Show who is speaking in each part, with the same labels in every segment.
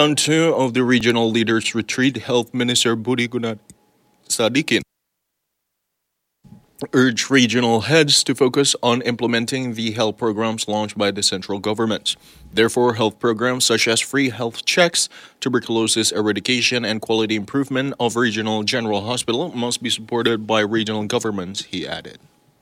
Speaker 1: round 2 of the Regional Leaders Retreat, Health Minister Budi Gunadi Sadikin urged regional heads to focus on implementing the health programs launched by the central government. Therefore, health programs such as free health checks, tuberculosis eradication, and quality improvement of regional general hospital must be supported by regional governments, he added.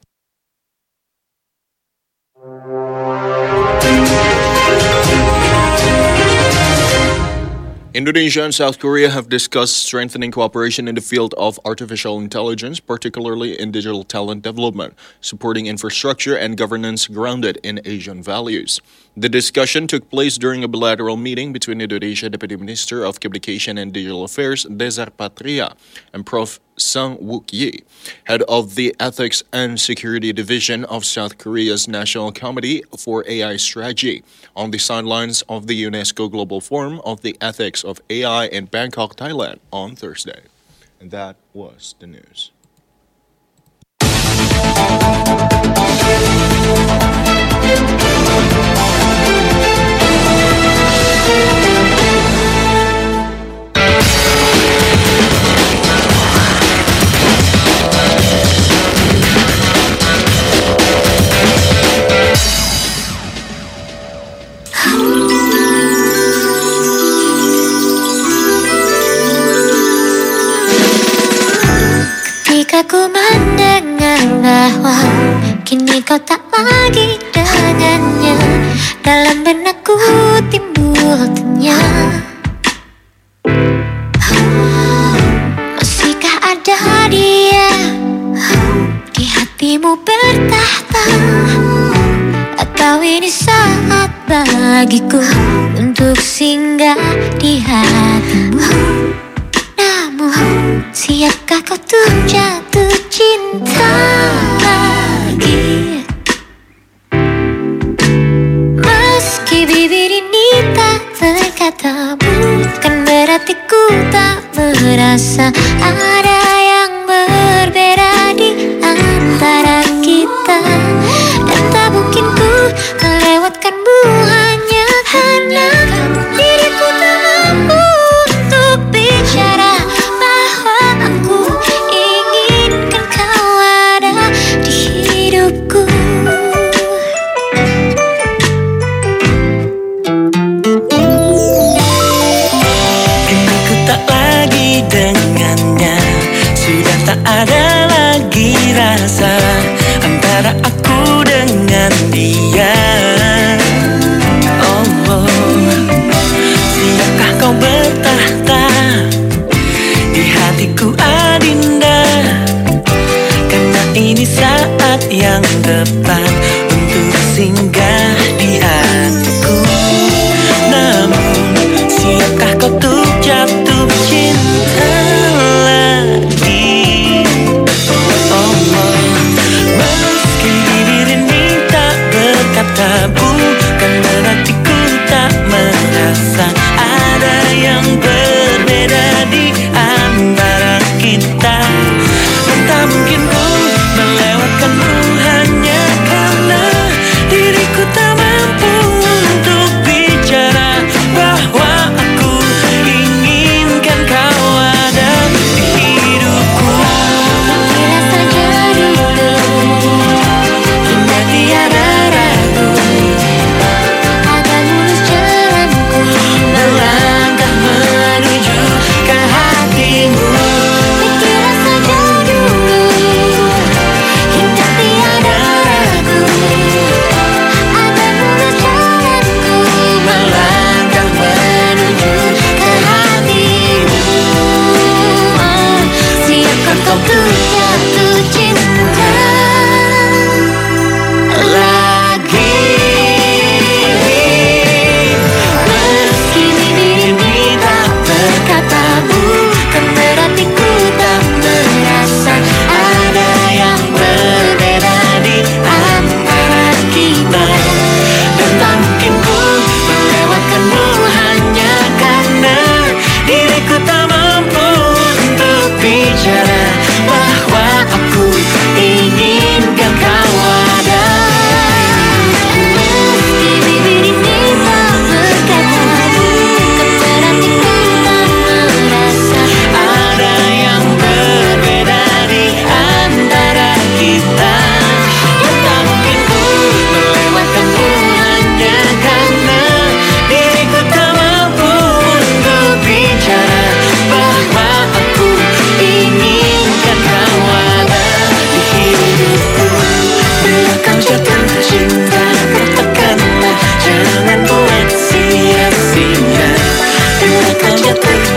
Speaker 1: Indonesia and South Korea have discussed strengthening cooperation in the field of artificial intelligence, particularly in digital talent development, supporting infrastructure and governance grounded in Asian values. The discussion took place during a bilateral meeting between Indonesia Deputy Minister of Communication and Digital Affairs, Dezar Patria, and Prof. Sang Wook Yi, head of the Ethics and Security Division of South Korea's National Committee for AI Strategy, on the sidelines of the UNESCO Global Forum of the Ethics of AI in Bangkok, Thailand, on Thursday. And that was the news.
Speaker 2: Ketika ku mendengar bahwa kini kau tak lagi dengannya, dalam benakku timbul tanya, masihkah ada dia di hatimu bertahta, atau ini saat bagiku untuk singgah di hatimu? Namun, siapkah kau tuh jatuh cinta lagi? Meski bibir ini tak berkata, bukan berarti ku tak merasa ada yang berbeda di antara kita. Dan tak mungkin ku melewatkanmu hanya karena diriku tak mampu untuk bicara bahwa aku inginkan kau ada di hidupku.
Speaker 3: Kini ku tak lagi dengannya, sudah tak ada lagi rasa antara aku dengan dia. Oh, siapkah kau bertahta di hatiku adinda? Karena ini saat yang tepat untuk singgah di hatiku. Namun, siapkah kau tuh jatuh cinta lagi? Oh, meski bibir ini tak berkata, bukan berarti ku tak merasa ada yang berbeda di antara kita. Dan tak mungkin ku melewatkanmu hanya karena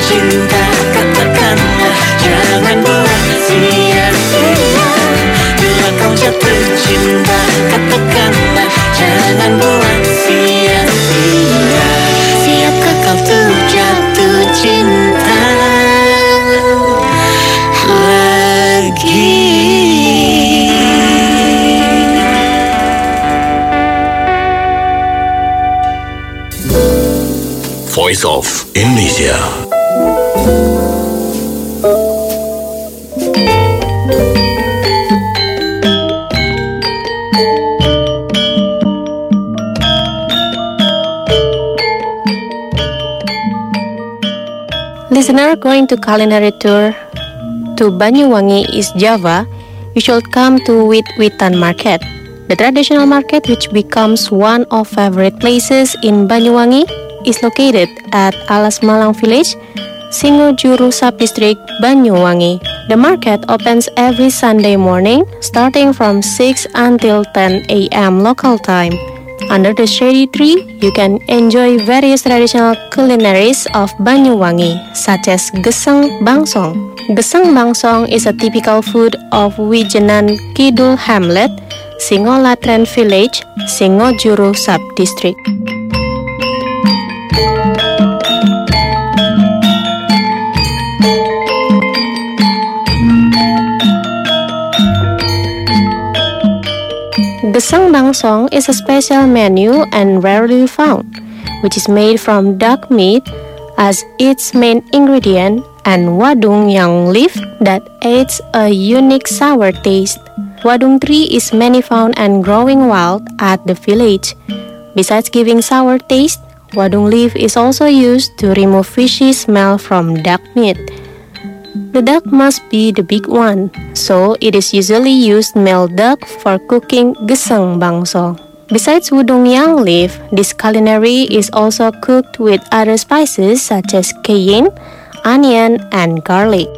Speaker 3: cinta, katakanlah jangan buat sia-sia. Bila kau jatuh cinta, katakanlah jangan buat sia-sia. Siapkah kau tuh jatuh cinta lagi?
Speaker 4: Voice of Indonesia.
Speaker 5: Listener going to culinary tour to Banyuwangi, East Java, you should come to Wit-Witan Market. The traditional market, which becomes one of favorite places in Banyuwangi, is located at Alas Malang Village, Singojuru Subdistrict, Banyuwangi. The market opens every Sunday morning, starting from 6 until 10 a.m. local time. Under the shady tree, you can enjoy various traditional culinaries of Banyuwangi, such as Geseng Bangsong. Geseng Bangsong is a typical food of Wijenan Kidul Hamlet, Singolatren Village, Singojuru Subdistrict. Geseng Bangsong is a special menu and rarely found, which is made from duck meat as its main ingredient and wadung yang leaf that adds a unique sour taste. Wadung tree is many found and growing wild at the village. Besides giving sour taste, wadung leaf is also used to remove fishy smell from duck meat. The duck must be the big one, so it is usually used male duck for cooking Geseng Bangsong. Besides wadung yang leaf, this culinary is also cooked with other spices such as cayenne, onion, and garlic.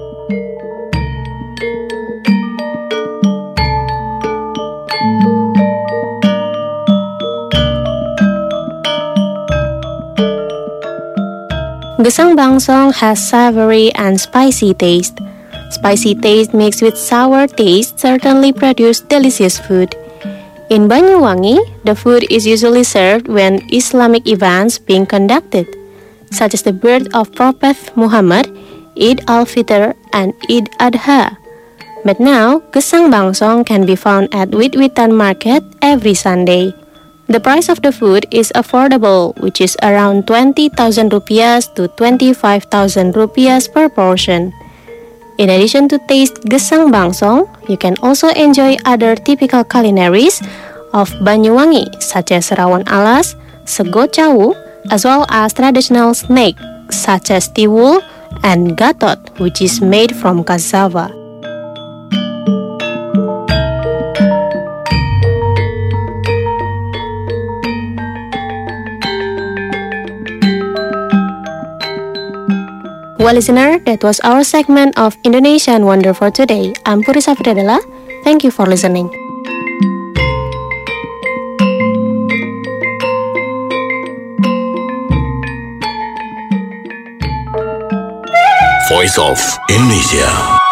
Speaker 5: Geseng Bangsong has savory and spicy taste. Spicy taste mixed with sour taste certainly produce delicious food. In Banyuwangi, the food is usually served when Islamic events being conducted, such as the birth of Prophet Muhammad, Eid al-Fitr, and Eid Adha. But now, Geseng Bangsong can be found at Wit-Witan Market every Sunday. The price of the food is affordable, which is around 20,000 rupiahs to 25,000 rupiahs per portion. In addition to taste Geseng Bangsong, you can also enjoy other typical culinaries of Banyuwangi, such as rawon alas, sego cawu, as well as traditional snake, such as tiwul and gatot, which is made from cassava. Well, listener, that was our segment of Indonesian Wonder for today. I'm Puri Safridadela. Thank you for listening.
Speaker 4: Voice of Indonesia.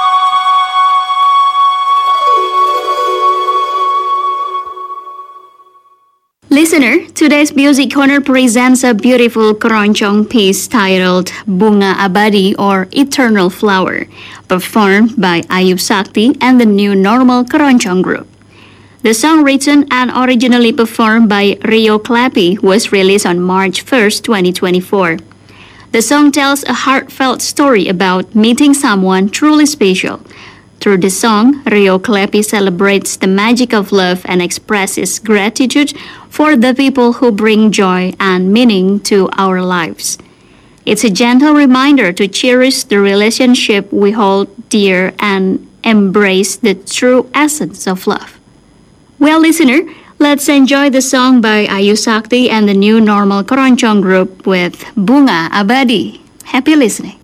Speaker 6: Listener, today's Music Corner presents a beautiful keroncong piece titled Bunga Abadi or Eternal Flower, performed by Ayub Sakti and the New Normal Keroncong Group. The song, written and originally performed by Rio Clappy, was released on March 1st, 2024. The song tells a heartfelt story about meeting someone truly special. Through the song, Rio Clappy celebrates the magic of love and expresses gratitude for the people who bring joy and meaning to our lives. It's a gentle reminder to cherish the relationship we hold dear and embrace the true essence of love. Well, listener, let's enjoy the song by Ayu Sakti and the New Normal Keroncong Group with Bunga Abadi. Happy listening.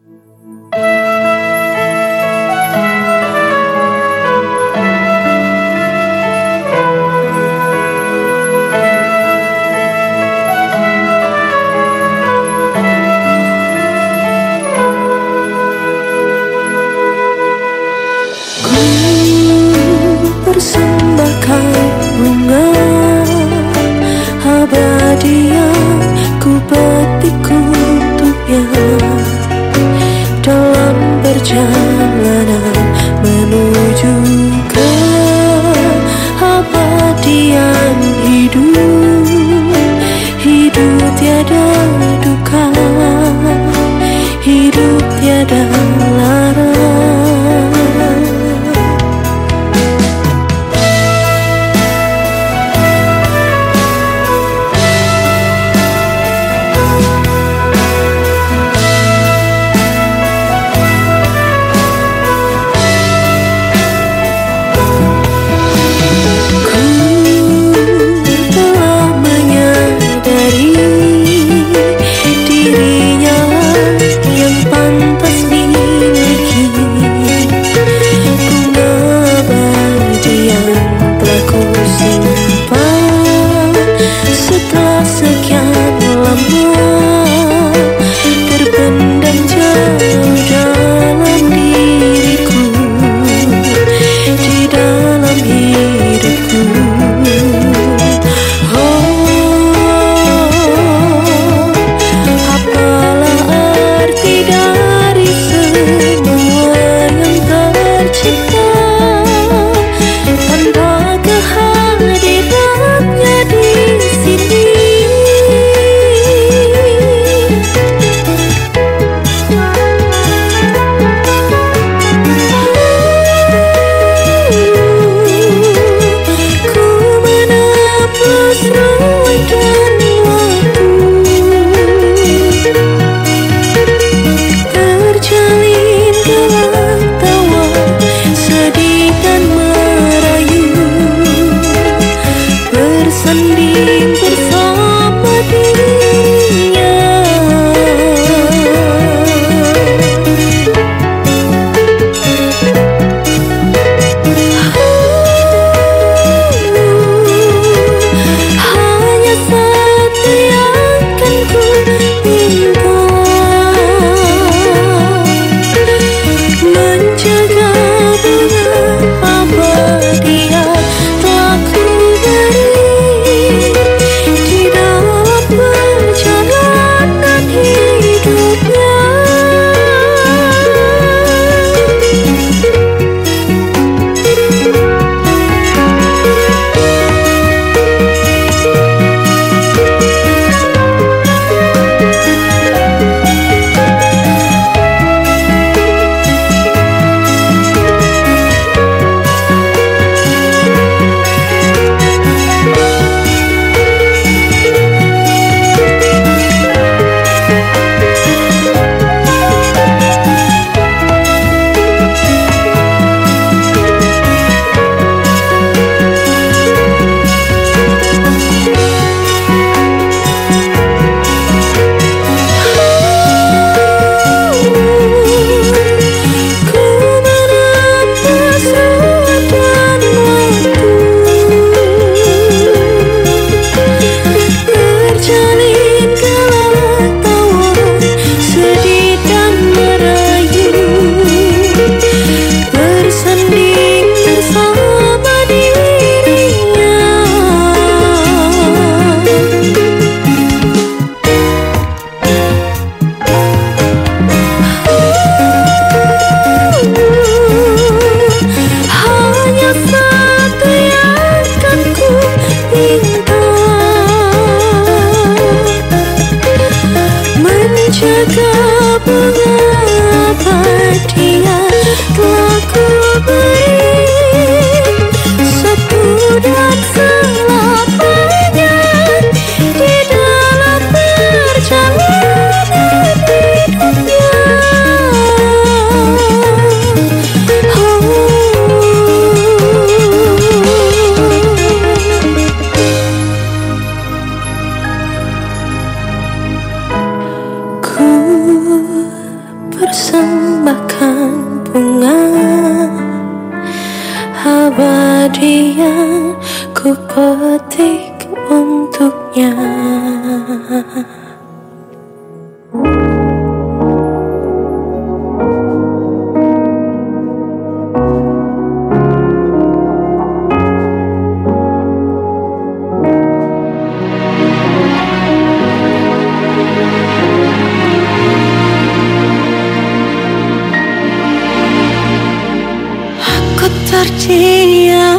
Speaker 3: Terdiam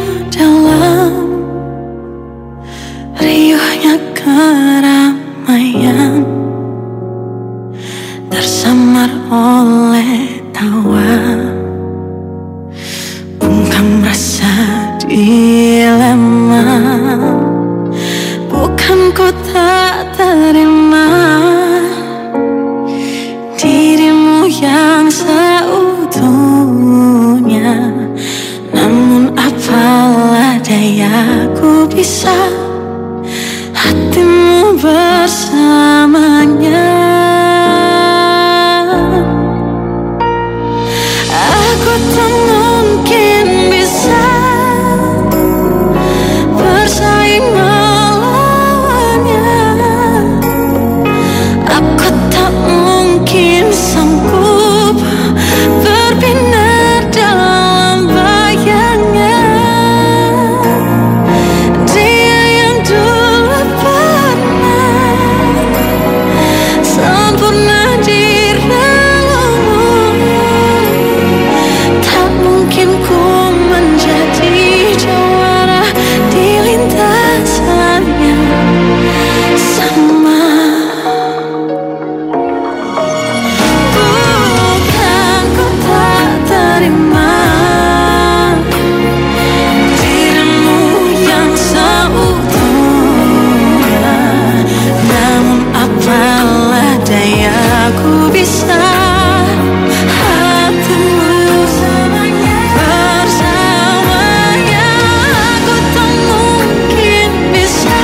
Speaker 3: dalam riuhnya keramaian, tersamar oleh tawa, bungkam rasa dilema. Bukan ku tak terima dirimu yang seutuhnya, namun apalah daya ku bisa hatimu bersamanya. Aku tak mungkin bisa bersaing melawannya. Aku tak mungkin sanggup berbinar dalam bayangnya. Dia yang dulu pernah sempurna di relangmu, tak mungkin ku menjadi jawara di lintasannya. Sama bukan ku tak terima dirimu yang seutuhnya, namun apalah daya ku bisa hatimu bersamanya. Aku tak mungkin bisa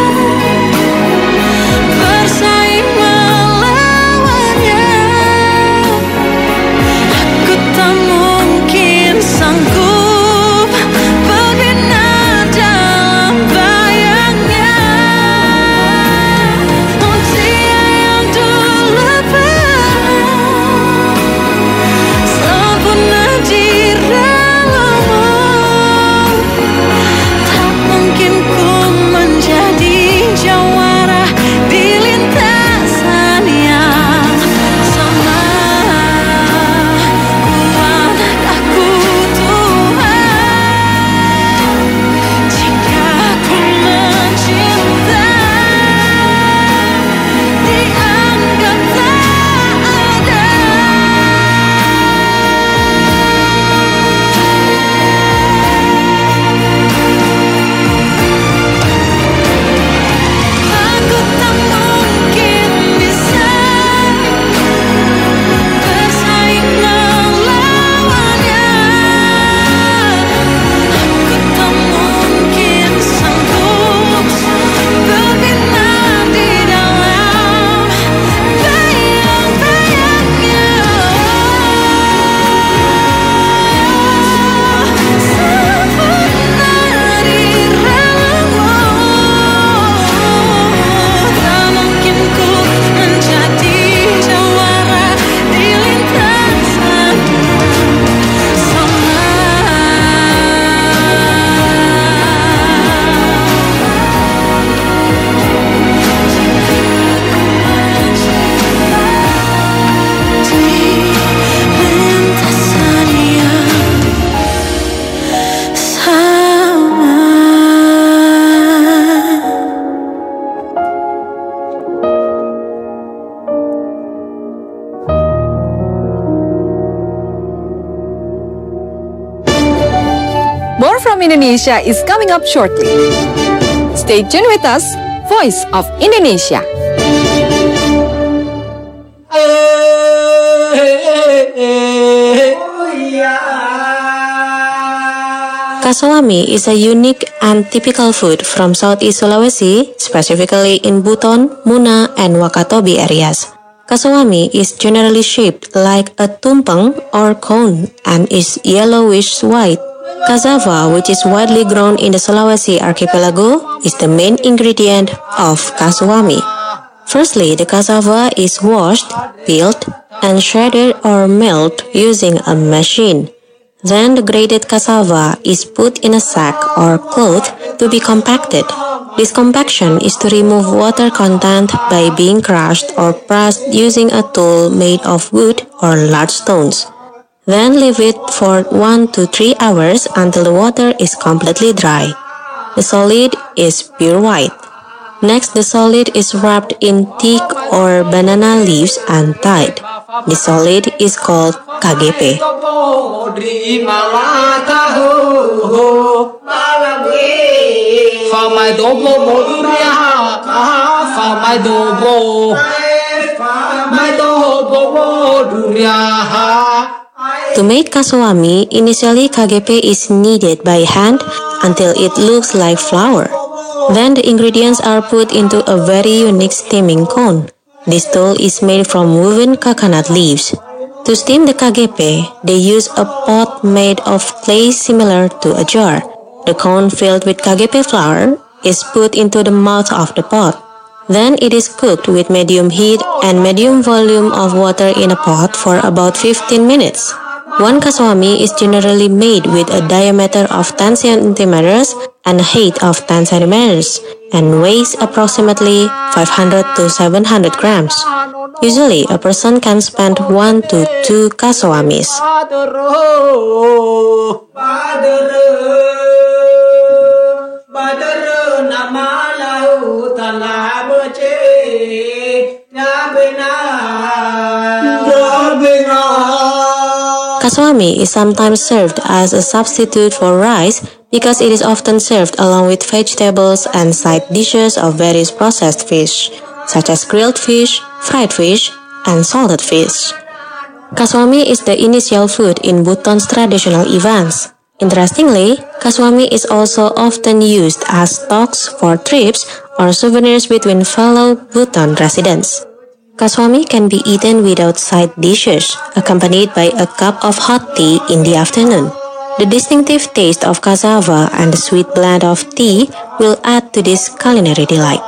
Speaker 3: bersaing melawannya. Aku tak mungkin sanggup berbinar dalam bayangnya. Oh, dia yang dulu pernah sempurna di relangmu, tak mungkin ku menjadi jawara di lintasan yang sama. Kuat aku Tuhan jika ku mencinta, dianggap tak ada. Aku tak mungkin bisa bersaing melawannya. Aku tak mungkin sanggup berbinar di dalam bayang-bayangnya. Sempurna di relangmu, tak mungkin ku menjadi jawara di lintasan sama. Di lintasan yang sama.
Speaker 7: More from Indonesia is coming up shortly. Stay tuned with us, Voice of Indonesia.
Speaker 5: Kasawami is a unique and typical food from Southeast Sulawesi, specifically in Buton, Muna, and Wakatobi areas. Kasawami is generally shaped like a tumpeng or cone and is yellowish white. Cassava, which is widely grown in the Sulawesi archipelago, is the main ingredient of kasawami. Firstly, the cassava is washed, peeled, and shredded or milled using a machine. Then the grated cassava is put in a sack or cloth to be compacted. This compaction is to remove water content by being crushed or pressed using a tool made of wood or large stones. Then leave it for 1 to 3 hours until the water is completely dry. The solid is pure white. Next, the solid is wrapped in teak or banana leaves and tied.
Speaker 8: The solid is called KGP. To make kaswami, initially KGP is kneaded by hand until it looks like flour. Then the ingredients are put into a very unique steaming cone. This dough is made from woven coconut leaves. To steam the KGP, they use a pot made of clay similar to a jar. The cone filled with KGP flour is put into the mouth of the pot. Then it is cooked with medium heat and medium volume of water in a pot for about 15 minutes. One kaswami is generally made with a diameter of 10 centimeters and a height of 10 centimeters and weighs approximately 500 to 700 grams. Usually, a person can spend 1 to 2 kaswamis. Kaswami is sometimes served as a substitute for rice because it is often served along with vegetables and side dishes of various processed fish, such as grilled fish, fried fish, and salted fish. Kaswami is the initial food in Bhutan's traditional events. Interestingly, kaswami is also often used as stocks for trips or souvenirs between fellow Bhutan residents. Kaswami can be eaten without side dishes, accompanied by a cup of hot tea in the afternoon. The distinctive taste of cassava and the sweet blend of tea will add to this culinary delight.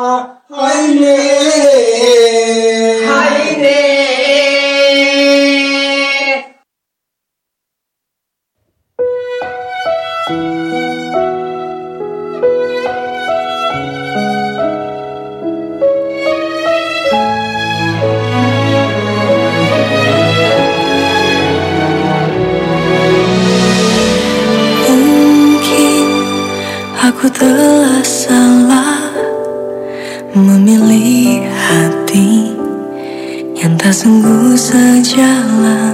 Speaker 3: Aku telah salah memilih hati yang tak sungguh sejalan.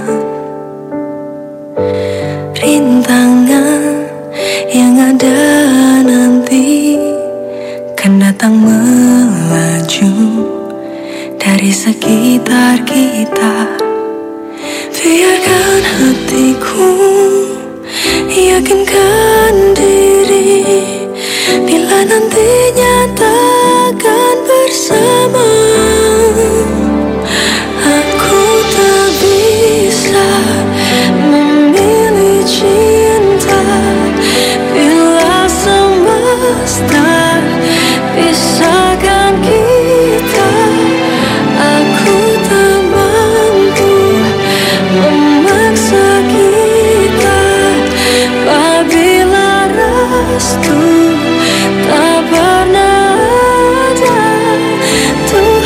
Speaker 3: Rintangan yang ada nanti kan datang melaju dari sekitar kita. Biarkan hatiku yakinkan diri bila nantinya takkan bersama. Aku tak bisa memilih cinta bila semesta pisahkan kita. Aku tak mampu memaksa kita apabila restu tak pernah ada.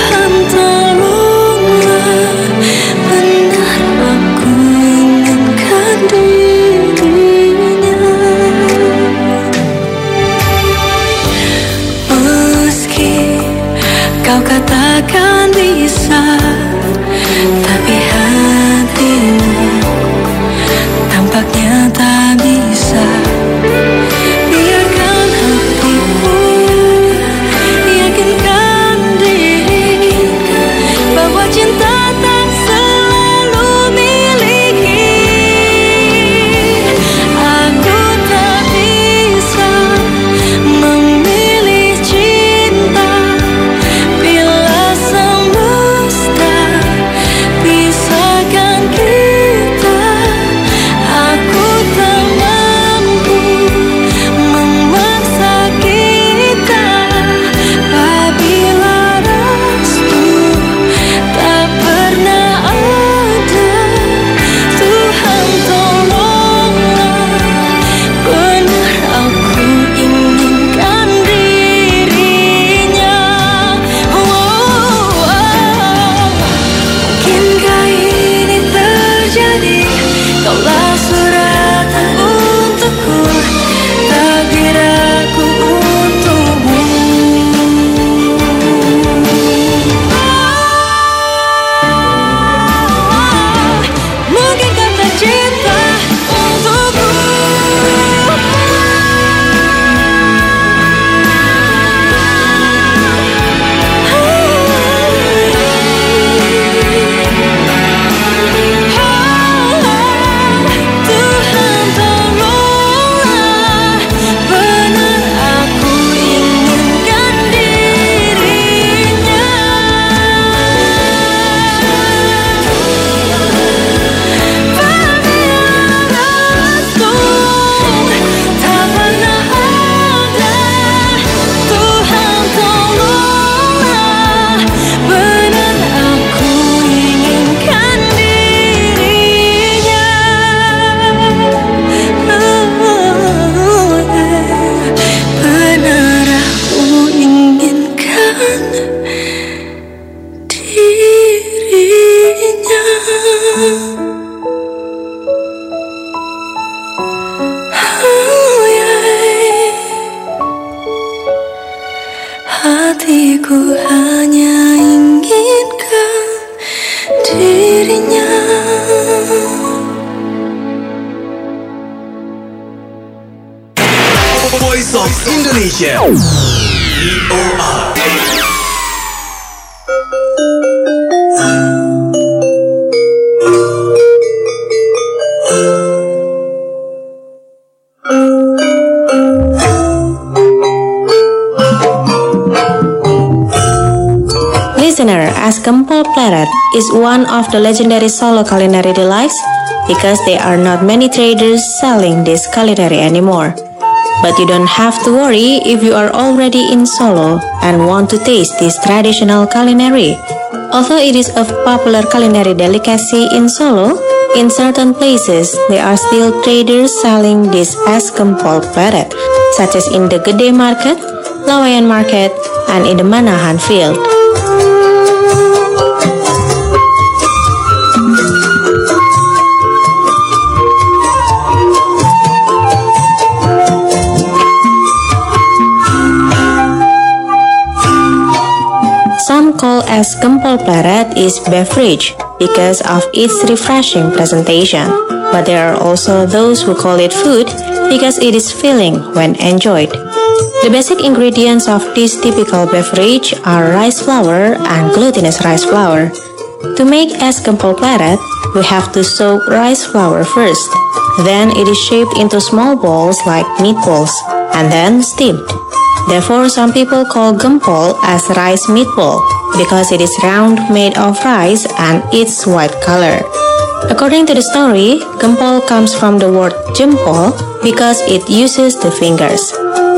Speaker 3: tercipta untukku. Tuhan tolonglah, benar aku inginkan dirinya. Tak pernah ada. Tuhan tolonglah, benar aku inginkan dirinya. Benar aku inginkan dirinya. Hatiku hanya inginkan dirinya.
Speaker 4: Voice of Indonesia. VOA.
Speaker 8: Listener, as Gempol Pleret is one of the legendary Solo culinary delights because there are not many traders selling this culinary anymore. But you don't have to worry if you are already in Solo and want to taste this traditional culinary. Although it is a popular culinary delicacy in Solo, in certain places there are still traders selling this as Gempol Pleret, such as in the Gede Market, Lawayan Market, and in the Manahan Field. Some call as Gempol Pleret is beverage because of its refreshing presentation, but there are also those who call it food because it is filling when enjoyed. The basic ingredients of this typical beverage are rice flour and glutinous rice flour. To make es Gempol Pleret, we have to soak rice flour first. Then it is shaped into small balls like meatballs and then steamed. Therefore, some people call gempol as rice meatball because it is round, made of rice, and its white color. According to the story, gempol comes from the word jempol because it uses the fingers.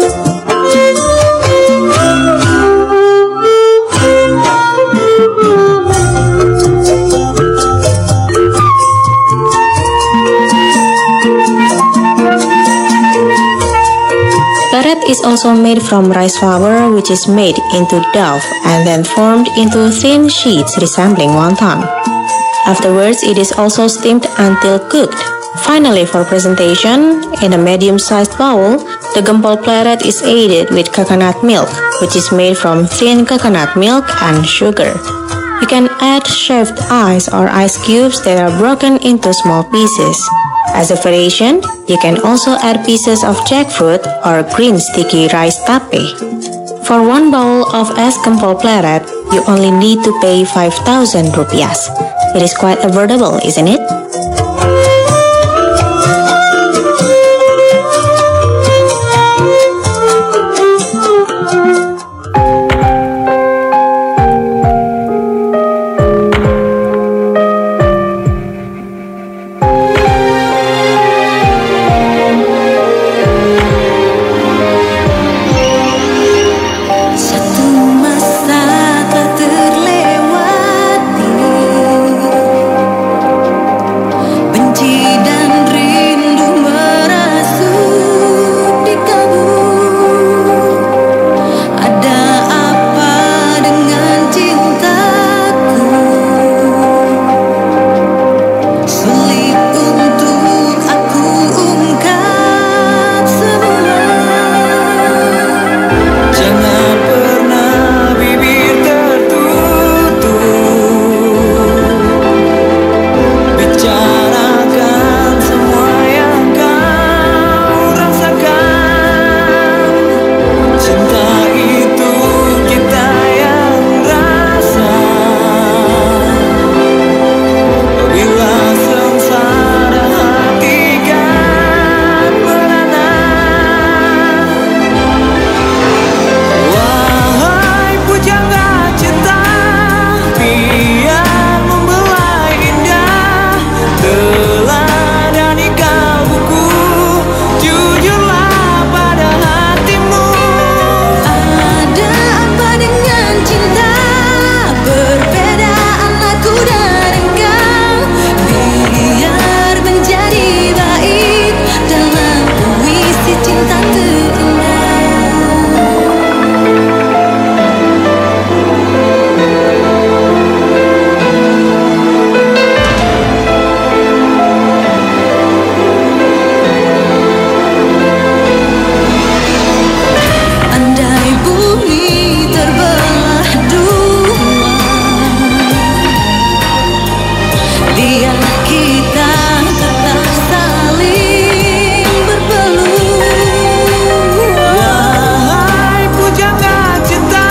Speaker 8: Pleret is also made from rice flour, which is made into dough and then formed into thin sheets resembling wonton. Afterwards, it is also steamed until cooked. Finally, for presentation, in a medium-sized bowl, the Gempol Pleret is aided with coconut milk, which is made from thin coconut milk and sugar. You can add shaved ice or ice cubes that are broken into small pieces. As a variation, you can also add pieces of jackfruit or green sticky rice tape. For one bowl of es Gempol Pleret, you only need to pay 5,000 rupiahs. It is quite affordable, isn't it?
Speaker 3: biar kita tetap saling berpeluang.
Speaker 4: Wahai pujangga cinta,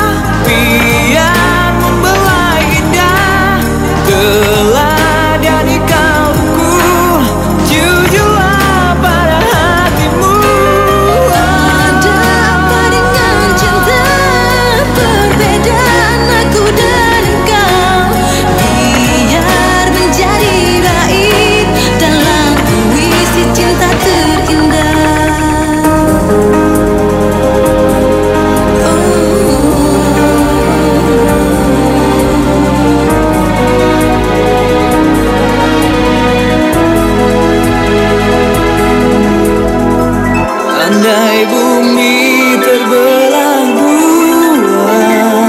Speaker 4: biar membelai indah, teladani kalbuku, jujurlah pada hatimu.
Speaker 3: Ada apa dengan cinta, perbedaan aku dan engkau, biar menjadi baik dalam puisi cinta terindah.
Speaker 4: Andai bumi terbelah dua,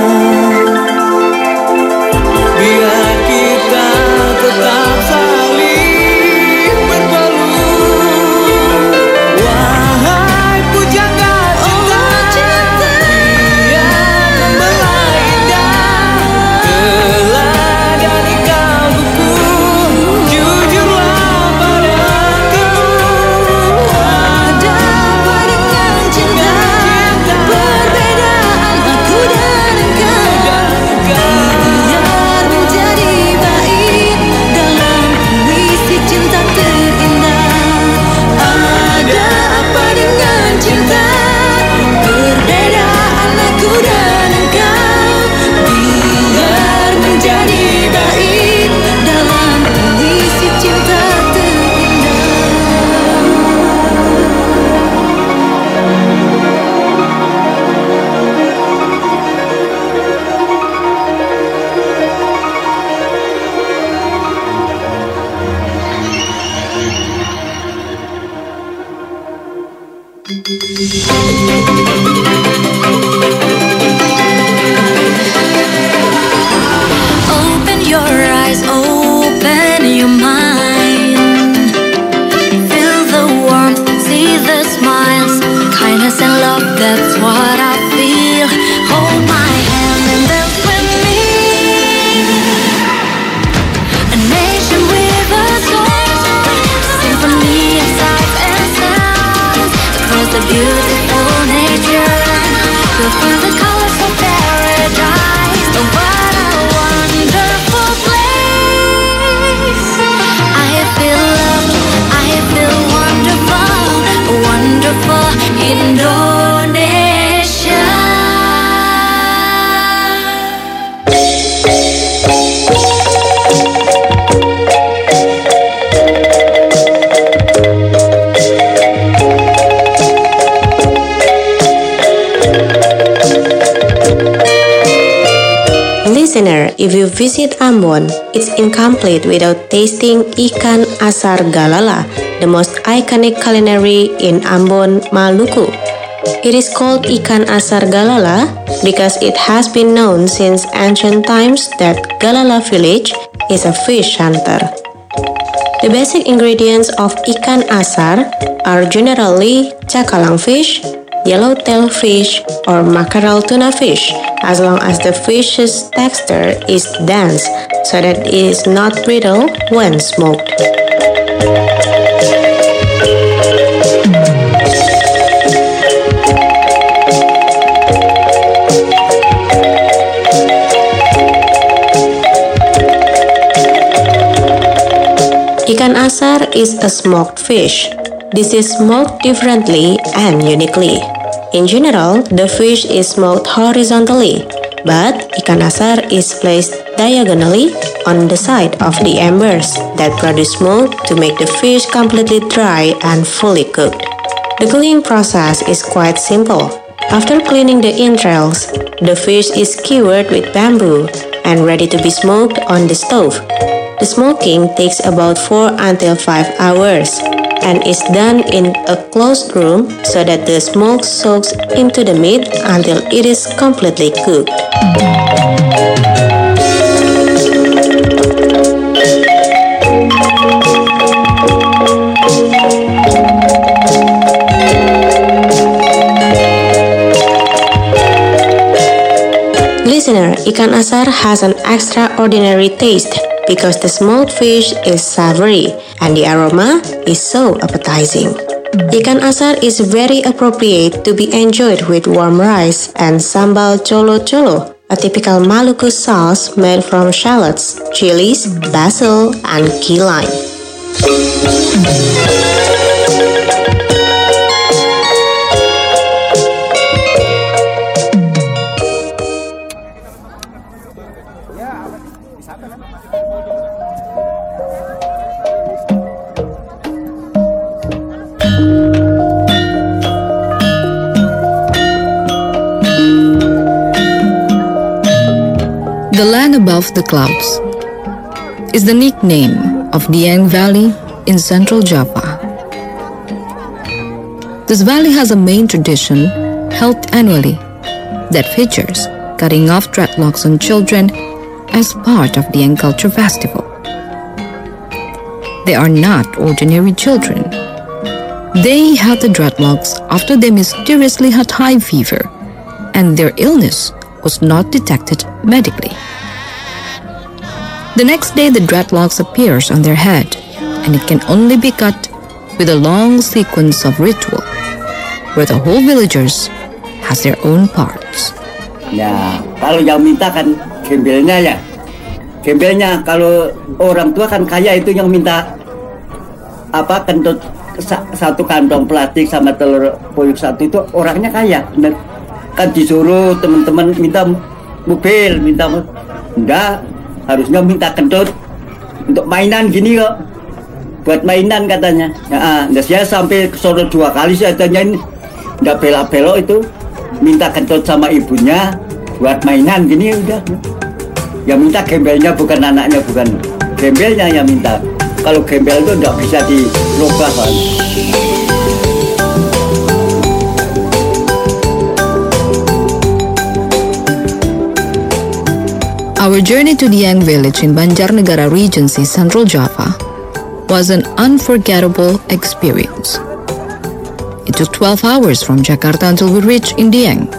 Speaker 4: biar kita tetap saling berpeluang. Wahai pujangga cinta, biar membelai indah, teladani kalbuku, jujurlah pada hatimu.
Speaker 3: Ada apa dengan cinta, perbedaan aku dan engkau, biar menjadi baik dalam puisi cinta terindah. Ada apa dengan cinta, perbedaan aku dan engkau, biar menjadi baik dalam puisi cinta terindah. Open your eyes, open your mind. Feel the warmth, see the smiles, kindness and love, that's what I feel. Hold my hand and dance with me. A nation with a soul, symphony of sights and sounds, across the beautiful nature. We'll find the colors of paradise. Oh, what a wonderful place. I feel loved, I feel wonderful, wonderful Indonesia.
Speaker 8: Listener, if you visit Ambon, it's incomplete without tasting ikan asar galala, the most iconic culinary in Ambon, Maluku. It is called ikan asar galala because it has been known since ancient times that Galala village is a fish hunter. The basic ingredients of ikan asar are generally cakalang fish, yellowtail fish, or mackerel tuna fish, as long as the fish's texture is dense so that it is not brittle when smoked. Ikan asar is a smoked fish. This is smoked differently and uniquely. In general, the fish is smoked horizontally, but ikan asar is placed diagonally on the side of the embers that produce smoke to make the fish completely dry and fully cooked. The cleaning process is quite simple. After cleaning the entrails, the fish is skewered with bamboo and ready to be smoked on the stove. The smoking takes about 4 until 5 hours and is done in a closed room so that the smoke soaks into the meat until it is completely cooked. Listener, ikan asar has an extraordinary taste because the smoked fish is savory and the aroma is so appetizing. Ikan asar is very appropriate to be enjoyed with warm rice and sambal colo-colo, a typical Maluku sauce made from shallots, chilies, basil, and key lime.
Speaker 7: The land above the clouds is the nickname of Dieng Valley in central Java. This valley has a main tradition held annually that features cutting off dreadlocks on children as part of Dieng Culture Festival. They are not ordinary children. They had the dreadlocks after they mysteriously had high fever and their illness was not detected medically. The next day, the dreadlocks appears on their head, and it can only be cut with a long sequence of ritual, where the whole villagers has their own parts.
Speaker 9: Ya, kalau yang minta kan gembelnya ya. Gembelnya kalau orang tua kan kaya itu yang minta apa kentut satu kantong plastik sama telur puyuh satu itu orangnya kaya. Kan disuruh teman-teman minta mobil, minta enggak, harusnya minta kentut untuk mainan gini kok, buat mainan katanya. Nah, saya sampai ke Solo 2 kali saya tanyain, enggak belok-belok itu minta kentut sama ibunya buat mainan gini udah. Yang minta gembelnya bukan anaknya, bukan gembelnya yang minta. Kalau gembel itu enggak bisa dirubah kan.
Speaker 7: Our journey to Dieng village in Banjarnegara Regency, Central Java, was an unforgettable experience. It took 12 hours from Jakarta until we reached in Dieng.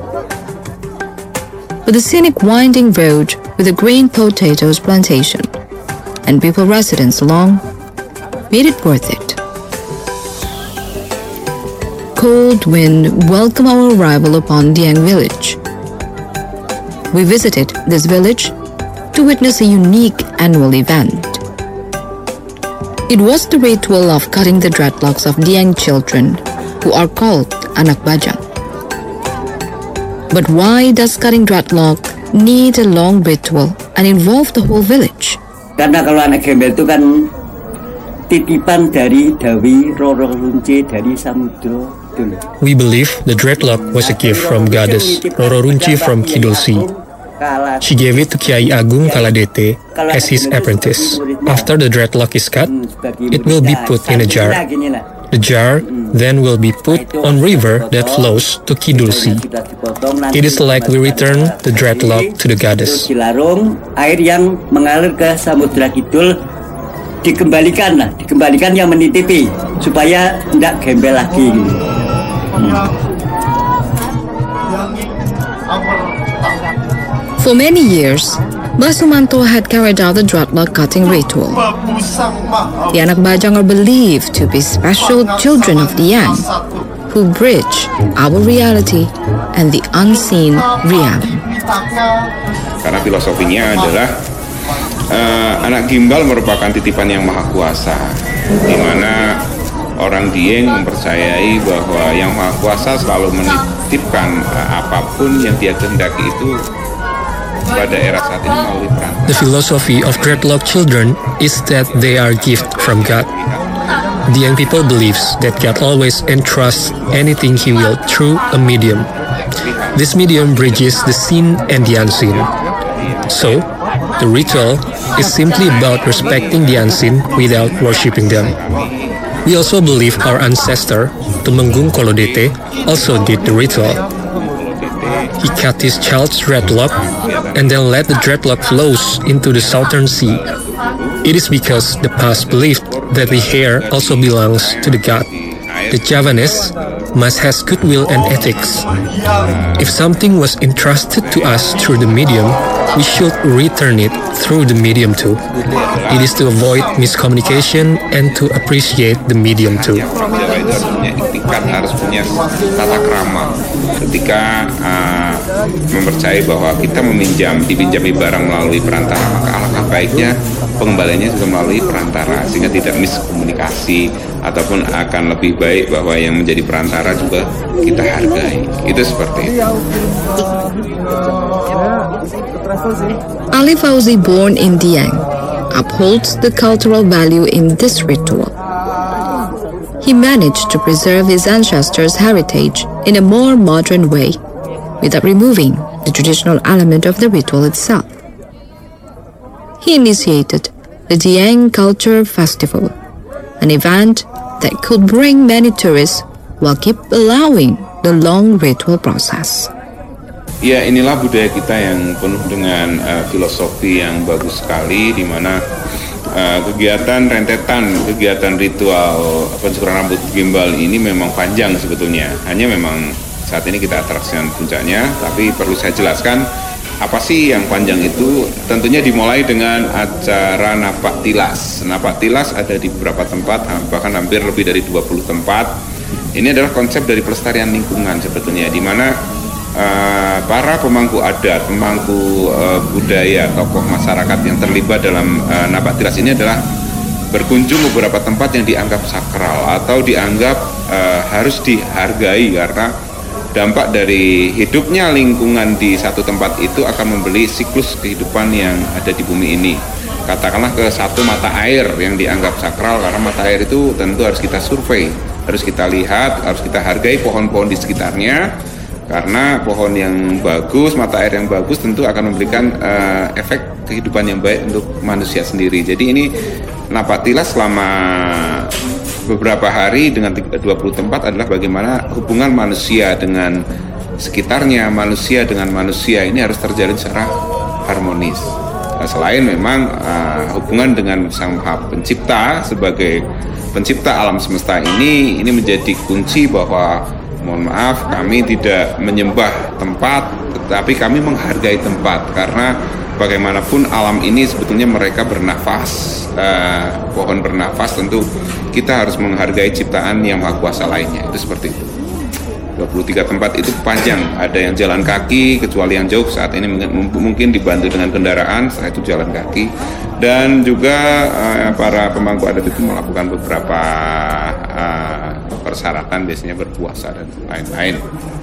Speaker 7: But the scenic winding road with a green potatoes plantation and people residents along made it worth it. Cold wind welcomed our arrival upon Dieng village. We visited this village to witness a unique annual event. It was the ritual of cutting the dreadlocks of Dieng children who are called anak bajang. But why does cutting dreadlock need a long ritual and involve the whole village?
Speaker 9: Karena kalau anak gembel itu kan titipan dari Dewi Roro Runci dari Samudro.
Speaker 10: We believe the dreadlock was a gift from goddess Roro Runci from Kidul Sea. She gave it to Kiai Agung Kaladete as his apprentice. After the dreadlock is cut, it will be put in a jar. The jar then will be put on river that flows to Kidul Sea. It is like we return the dreadlock to the goddess.
Speaker 9: Dilarung air yang mengalir ke Samudra Kidul dikembalikan yang menitipi supaya tidak gembel lagi.
Speaker 7: For many years, Basumanto had carried out the dreadlock cutting ritual. The anak bajang are believed to be special children of Dieng, who bridge our reality and the unseen realm.
Speaker 11: Karena filosofinya adalah anak gimbal merupakan titipan yang maha kuasa, di mana orang Dieng mempercayai bahwa yang maha kuasa selalu menitipkan apapun yang dia kehendaki itu pada era saat ini melalui perantara.
Speaker 10: The philosophy of dreadlock children is that they are gift from God. The young people believes that God always entrusts anything He will through a medium. This medium bridges the seen and the unseen. So, the ritual is simply about respecting the unseen without worshipping them. We also believe our ancestor, Tumenggung Kolodete, also did the ritual. He cut his child's dreadlock and then let the dreadlock flows into the southern sea. It is because the past believed that the hair also belongs to the god. The Javanese must has goodwill and ethics. If something was entrusted to us through the medium, we should return it through the medium too. It is to avoid miscommunication and to appreciate the medium too.
Speaker 11: Jawa itu harus punya etikat, harus punya tata krama. Ketika mempercayai bahwa kita dipinjami barang melalui perantara, maka alangkah baiknya pengembaliannya juga melalui perantara, sehingga tidak miskomunikasi, ataupun akan lebih baik bahwa yang menjadi perantara juga kita hargai. Itu seperti itu.
Speaker 7: Ali Fauzi, born in Dieng, upholds the cultural value in this ritual. He managed to preserve his ancestors' heritage in a more modern way, without removing the traditional element of the ritual itself. He initiated the Dieng Culture Festival, an event that could bring many tourists while keep allowing the long ritual process.
Speaker 11: Ya, inilah budaya kita yang penuh dengan filosofi yang bagus sekali, di mana kegiatan ritual pencukuran rambut gimbal ini memang panjang sebetulnya. Hanya memang saat ini kita atraksikan puncaknya, tapi perlu saya jelaskan apa sih yang panjang itu. Tentunya dimulai dengan acara napak tilas. Napak tilas ada di beberapa tempat, bahkan hampir lebih dari 20 tempat. Ini adalah konsep dari pelestarian lingkungan sebetulnya, di mana para pemangku adat, pemangku budaya, tokoh masyarakat yang terlibat dalam napak tilas ini adalah berkunjung beberapa tempat yang dianggap sakral atau dianggap harus dihargai, karena dampak dari hidupnya lingkungan di satu tempat itu akan membeli siklus kehidupan yang ada di bumi ini. Katakanlah ke satu mata air yang dianggap sakral, karena mata air itu tentu harus kita survei, harus kita lihat, harus kita hargai pohon-pohon di sekitarnya. Karena pohon yang bagus, mata air yang bagus tentu akan memberikan efek kehidupan yang baik untuk manusia sendiri. Jadi ini napak tilas selama beberapa hari dengan 20 tempat adalah bagaimana hubungan manusia dengan sekitarnya, manusia dengan manusia ini harus terjalin secara harmonis. Nah, selain memang hubungan dengan Sang Maha Pencipta sebagai pencipta alam semesta ini menjadi kunci bahwa mohon maaf, kami tidak menyembah tempat, tetapi kami menghargai tempat, karena bagaimanapun alam ini sebetulnya mereka bernafas, pohon bernafas, tentu kita harus menghargai ciptaan yang maha kuasa lainnya. Itu seperti itu. 23 tempat itu panjang, ada yang jalan kaki, kecuali yang jauh saat ini mungkin dibantu dengan kendaraan, setelah itu jalan kaki, dan juga para pemangku adat itu melakukan beberapa persyaratan, biasanya berpuasa dan lain-lain.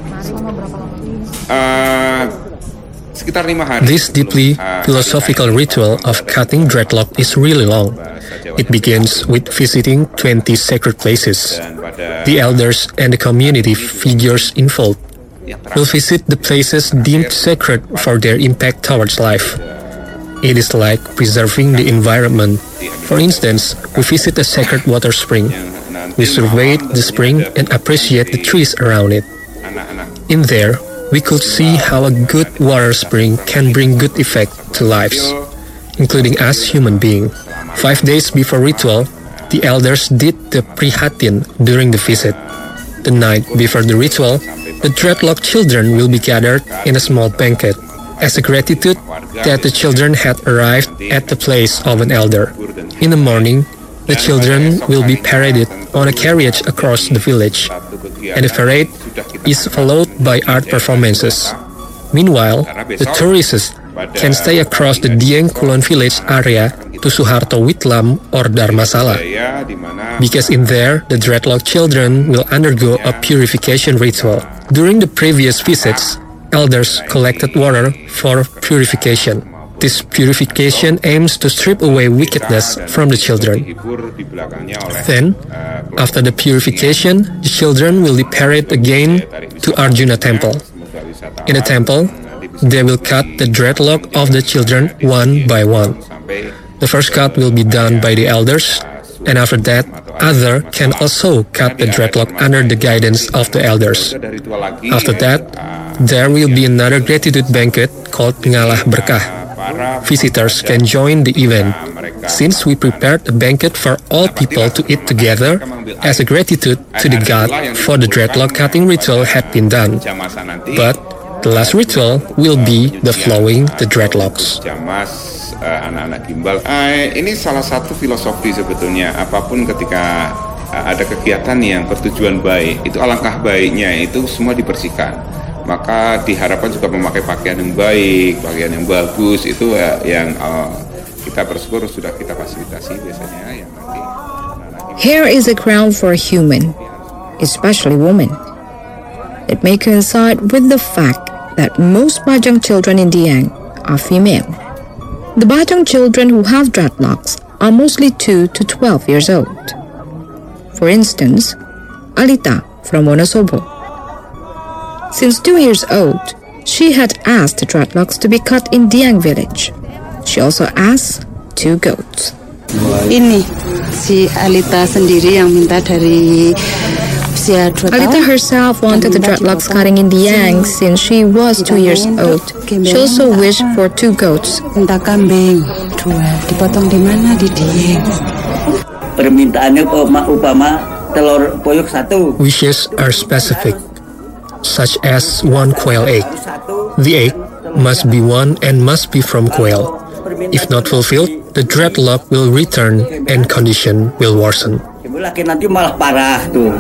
Speaker 11: Sekitar 5 hari.
Speaker 10: This deeply philosophical ritual of cutting dreadlock is really long. It begins with visiting 20 sacred places. The elders and the community figures involved will visit the places deemed sacred for their impact towards life. It is like preserving the environment. For instance, we visit a sacred water spring. We surveyed the spring and appreciate the trees around it. In there, we could see how a good water spring can bring good effect to lives, including us human beings. 5 days before ritual, the elders did the prihatin during the visit. The night before the ritual, the dreadlock children will be gathered in a small banquet as a gratitude that the children had arrived at the place of an elder. In the morning, the children will be paraded on a carriage across the village, and the parade is followed by art performances. Meanwhile, the tourists can stay across the Dieng Kulon village area to Suharto Witlam or Dharmasala, because in there, the dreadlock children will undergo a purification ritual. During the previous visits, elders collected water for purification. This purification aims to strip away wickedness from the children. Then, after the purification, the children will be paraded again to Arjuna Temple. In the temple, they will cut the dreadlock of the children one by one. The first cut will be done by the elders, and after that, others can also cut the dreadlock under the guidance of the elders. After that, there will be another gratitude banquet called Ngalah Berkah. Visitors can join the event, since we prepared a banquet for all people to eat together as a gratitude to the god for the dreadlock cutting ritual had been done. But the last ritual will be the flowing the dreadlocks.
Speaker 11: Anak-anak gimbal. Ini salah satu filosofi sebetulnya. Apapun ketika ada kegiatan yang bertujuan baik, itu alangkah baiknya itu semua dibersihkan. Maka diharapkan juga memakai pakaian yang baik, pakaian yang bagus. Itu yang kita bersyukur sudah kita fasilitasi biasanya. Yang nanti
Speaker 7: Hair is a crown for a human, especially women. It may coincide with the fact that most Bajang children in Dieng are female. The Bajang children who have dreadlocks are mostly 2 to 12 years old. For instance, Alita from Wonosobo. Since 2 years old, she had asked the dreadlocks to be cut in Dieng village. She also asked 2 goats.
Speaker 12: Ini si Alita sendiri yang minta dari usia 2 tahun.
Speaker 7: Alita herself wanted the dreadlocks cutting in Dieng since she was 2 years old. She also wished for 2 goats.
Speaker 12: Minta kambing 2, dipotong di mana? Di Dieng.
Speaker 9: Permintaannya upama telur puyuh 1.
Speaker 10: Wishes are specific, such as 1 quail egg. The egg must be 1 and must be from quail. If not fulfilled, the dreadlock will return and condition will worsen.
Speaker 9: Nanti malah parah tuh.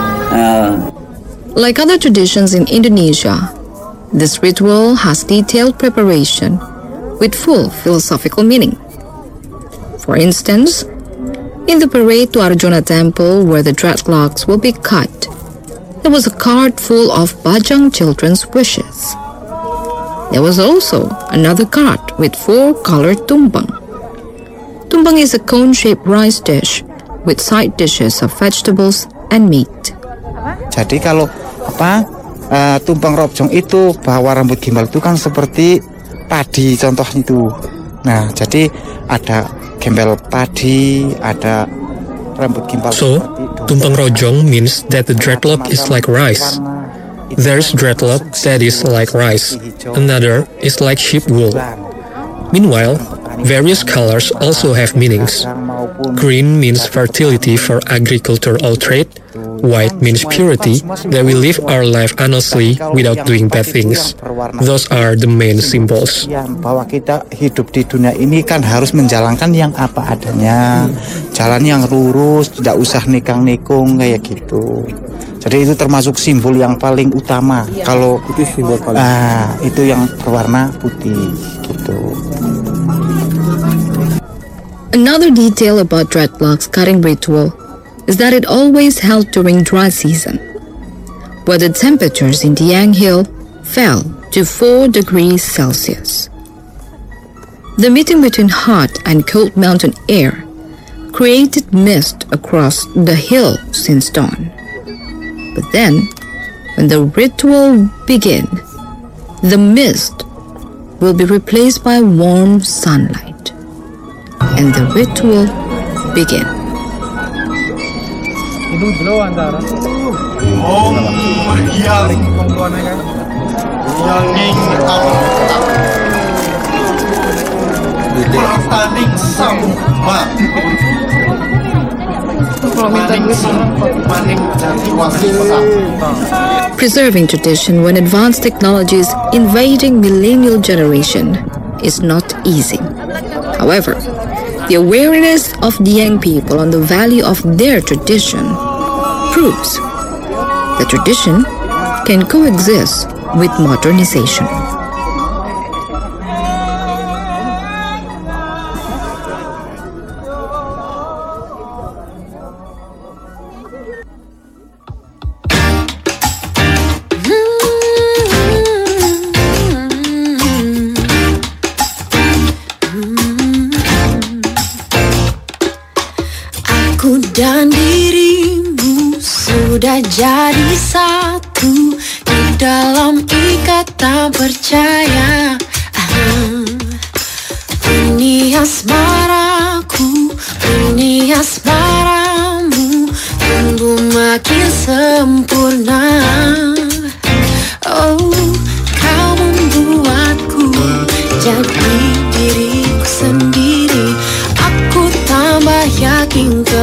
Speaker 7: Like other traditions in Indonesia, this ritual has detailed preparation with full philosophical meaning. For instance, in the parade to Arjuna Temple where the dreadlocks will be cut, there was a cart full of Bajang children's wishes. There was also another cart with 4 colored tumpeng. Tumpeng is a cone-shaped rice dish with side dishes of vegetables and meat.
Speaker 13: Jadi kalau tumpeng robjong itu bahwa rambut gimbal itu kan seperti padi contohnya itu. Nah, jadi ada gembel padi, ada rambut gimbal.
Speaker 10: So, tumpeng rojong means that the dreadlock is like rice. There's dreadlock that is like rice. Another is like sheep wool. Meanwhile, various colors also have meanings. Green means fertility for agricultural trade. White means purity, that we live our life honestly without doing bad things. Those are the main symbols.
Speaker 13: Bahwa kita hidup di dunia ini kan harus menjalankan yang apa adanya. Jalan yang lurus, tidak usah nikang-nikung kayak gitu. Jadi itu termasuk simbol yang paling utama. Kalau itu simbol paling itu yang berwarna putih gitu.
Speaker 7: Another detail about dreadlocks cutting ritual is that it always held during dry season, where the temperatures in Dieng Hill fell to 4 degrees Celsius. The meeting between hot and cold mountain air created mist across the hill since dawn. But then, when the ritual begins, the mist will be replaced by warm sunlight, and the ritual begins. Preserving tradition when advanced technology is invading millennial generation is not easy. However, the awareness of the young people on the value of their tradition proves that tradition can coexist with modernization.
Speaker 3: Aku dan dirimu sudah jadi satu di dalam ikatan percaya. Ini asmaraku, ini asmaramu, tumbuh makin sempurna. Oh, kau membuatku jadi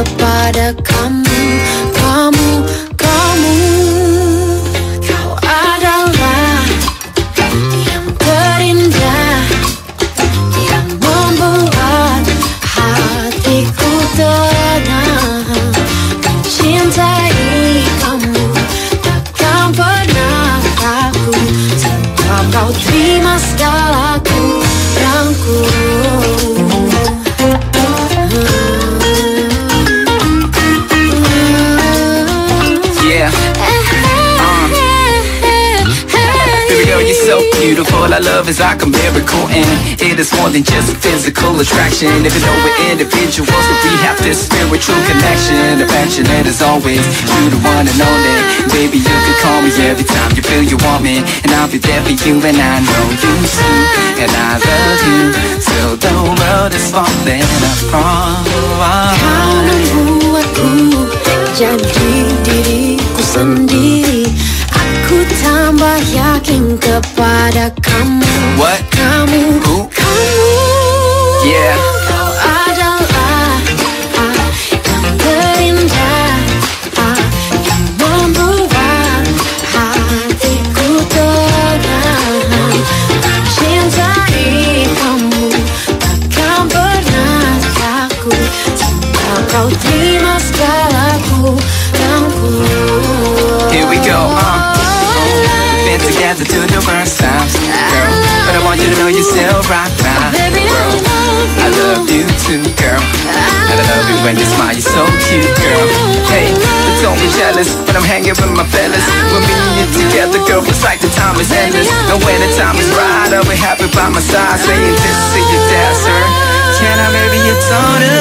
Speaker 3: kepada kamu, kamu, kamu. Kau adalah yang terindah, yang membuat hatiku tenang. Mencintai kamu takkan pernah takut, sebab kau terima segala kurangku.
Speaker 14: So beautiful, our love is like a miracle, and it is more than just a physical attraction. Even though we're individuals, but we have this spiritual connection. Affectionate as always, you the one and only. Baby, you can call me every time you feel you want me, and I'll be there for you, and I know you too. And I love you till the world is falling apart.
Speaker 3: Kau membuatku jadi diriku sendiri. Aku tambah yakin kepada kamu.
Speaker 14: What?
Speaker 3: Kamu,
Speaker 14: who?
Speaker 3: Kamu.
Speaker 14: Yeah.
Speaker 3: Kau adalah yang terindah, yang membuat hatiku tenang. Mencintai kamu takkan pernah takut, sebab kau terima segala kurangku.
Speaker 14: Here we go, been together to the worst times, girl, but I want you to know you still rock my world. I love you too, girl, and I love you when you smile, you're so cute, girl. Hey, don't be jealous, but I'm hanging with my fellas. When me and you together, girl, it's like the time is endless. And when the time is right, I'll be happy by my side, saying this to your dad, sir. Can I marry your daughter?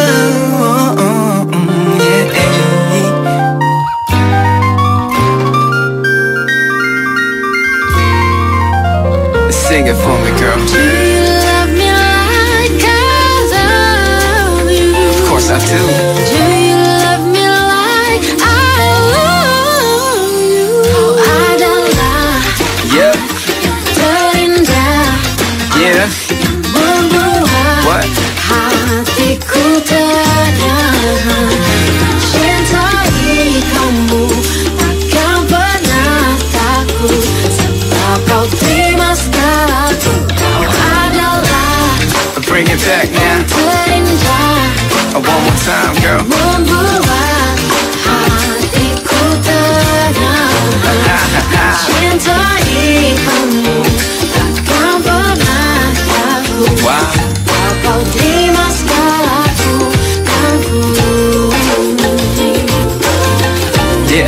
Speaker 14: Yeah. Sing it for me, girl.
Speaker 3: Do you love me like I love you?
Speaker 14: Of course I do.
Speaker 3: Do you love me like I love you? Kau adalah
Speaker 14: Yep.
Speaker 3: yang terindah,
Speaker 14: Yeah.
Speaker 3: yang membuat
Speaker 14: What?
Speaker 3: hatiku tenang. Mencintai kamu takkan pernah takut, sebab kau terima segala. Kau adalah
Speaker 14: Bring it back now.
Speaker 3: terindah,
Speaker 14: One more time, girl.
Speaker 3: membuat hatiku tenang. Mencintai kamu takkan pernah takut,
Speaker 14: Wow.
Speaker 3: sebab kau terima segala kurangku.
Speaker 14: Yeah.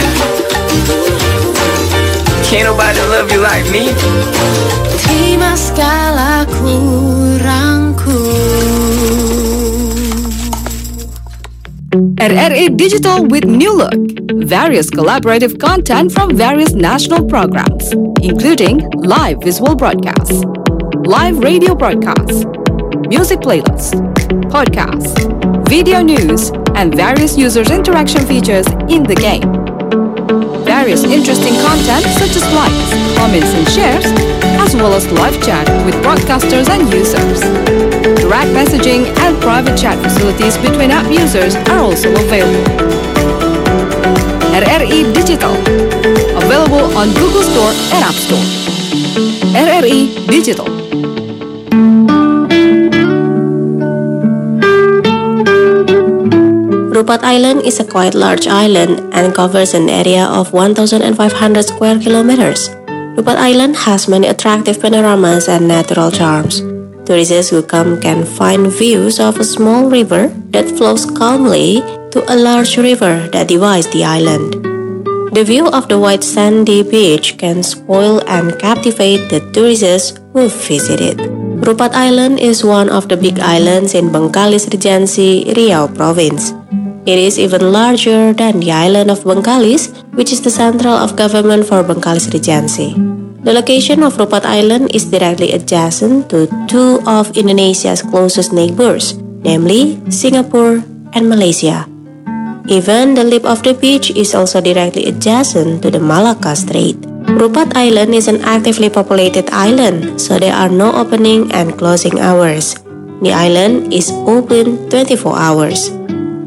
Speaker 14: Can't nobody love you like me.
Speaker 3: Terima segala kurangku.
Speaker 15: RRI Digital with new look. Various collaborative content from various national programs, including live visual broadcasts, live radio broadcasts, music playlists, podcasts, video news, and various users' interaction features in the game. Various interesting content such as likes, comments, and shares, as well as live chat with broadcasters and users. Direct messaging and private chat facilities between app users are also available. RRI Digital, available on Google Store and App Store. RRI Digital.
Speaker 8: Rupat Island is a quite large island and covers an area of 1,500 square kilometers. Rupat Island has many attractive panoramas and natural charms. Tourists who come can find views of a small river that flows calmly to a large river that divides the island. The view of the white sandy beach can spoil and captivate the tourists who visit it. Rupat Island is one of the big islands in Bengkalis Regency, Riau Province. It is even larger than the island of Bengkalis, which is the central of government for Bengkalis Regency. The location of Rupat Island is directly adjacent to two of Indonesia's closest neighbors, namely Singapore and Malaysia. Even the lip of the beach is also directly adjacent to the Malacca Strait. Rupat Island is an actively populated island, so there are no opening and closing hours. The island is open 24 hours.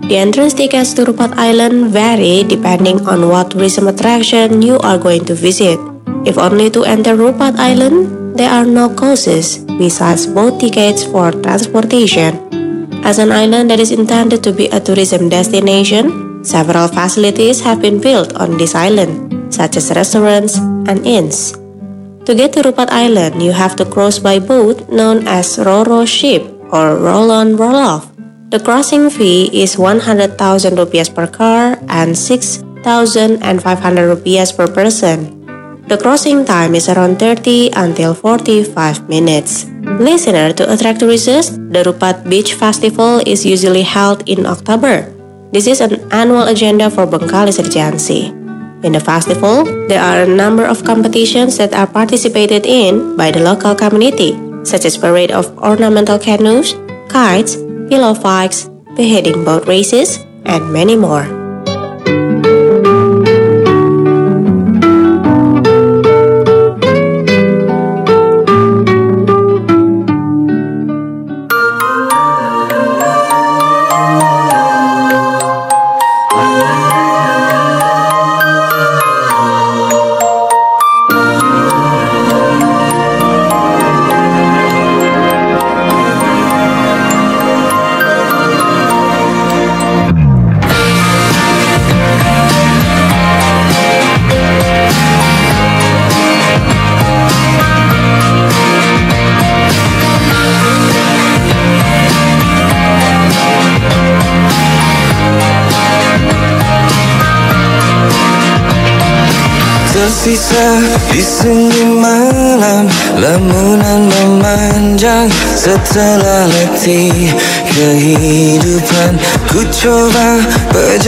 Speaker 8: The entrance tickets to Rupat Island vary depending on what tourism attraction you are going to visit. If only to enter Rupat Island, there are no costs besides boat tickets for transportation. As an island that is intended to be a tourism destination, several facilities have been built on this island, such as restaurants and inns. To get to Rupat Island, you have to cross by boat known as Ro-Ro ship or roll-on roll-off. The crossing fee is 100,000 rupiah per car and 6,500 rupiah per person. The crossing time is around 30 until 45 minutes. Listener, to attract tourists, the Rupat Beach Festival is usually held in October. This is an annual agenda for Bengkalis Regency. In the festival, there are a number of competitions that are participated in by the local community, such as parade of ornamental canoes, kites, pillow fights, beheading boat races, and many more.
Speaker 4: Tersisa di senyum malam, lamunan memanjang setelah letih kehidupan. Ku coba